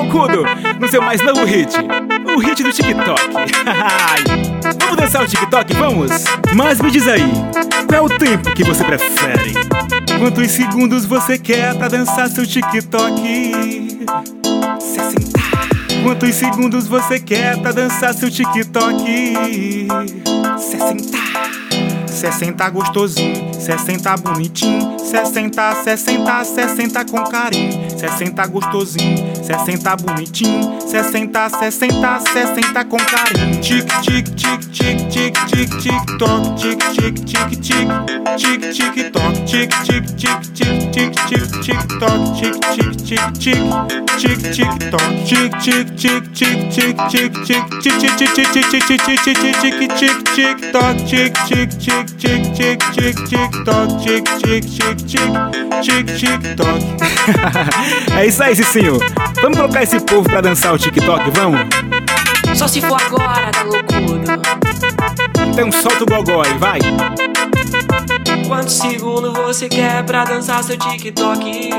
Loucudo, no seu mais novo hit, o hit do TikTok. Vamos dançar o TikTok, vamos? Mas me diz aí, qual é o tempo que você prefere? Quantos segundos você quer pra dançar seu TikTok? 60. Quantos segundos você quer pra dançar seu TikTok? 60. 60 gostosinho, 60 bonitinho, 60, 60, 60 com carinho, 60 gostosinho, 60 bonitinho, 60, 60, 60 com carinho. Tic, tic, tic, tic, tic, tic, tic, toc, tic, tic, tic, tic, tic, tic, toc, tic, tic, tic, tic, tic, tic, tic, toc, tic, tic, tic, tic, tic, tic, toc, tic, tic, tic, tic, tic, tic, tic, tic, tic, tic, tic, tic, tic, tic, toc, tic, tic, tic, tic, tic, tic, tic, toc, tic, tic, tic, tic, tic, tic, toc. É isso aí, Cicinho. Vamos colocar esse povo pra dançar o TikTok, vamos? Só se for agora, tá loucudo. Então solta o gogó aí, vai. Quantos segundos você quer pra dançar seu TikTok?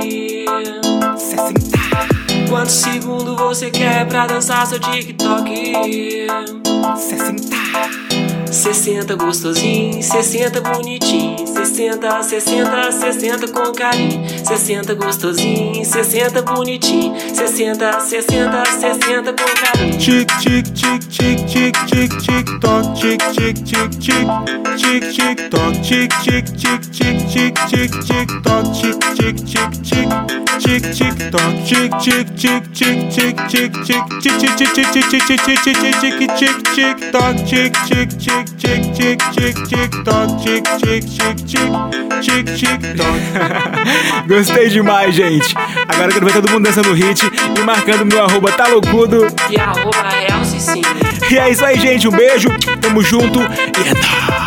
60. Quantos segundos você quer pra dançar seu TikTok? 60. 60 gostosinho, 60 bonitinho, 60, 60, 60 com carinho, 60 gostosinho, 60 bonitinho, 60, 60, 60 com carinho. Tic, tic, tic, tic, tic, tic, tic, toc, tic, tic, tic, tic, tic, tic, toc, tic, tic, tic, tic, tic, tic, tic, toc, tic, tic, tic, tic, tic, tic, toc, tic, tic, tic, tic, tic, tic, tic, tic, tic, tic, tic, tic, tic, tic, tic, toc, tic, tic, tic, tic, tic, tic, tic, toc, tic, tic, tic, tic, tic, tic, toc. Gostei demais, gente. Agora eu quero ver todo mundo dançando o hit e marcando meu arroba tá loucudo. E arroba é o Cicinho. E é isso aí, gente. Um beijo, tamo junto e é nóis.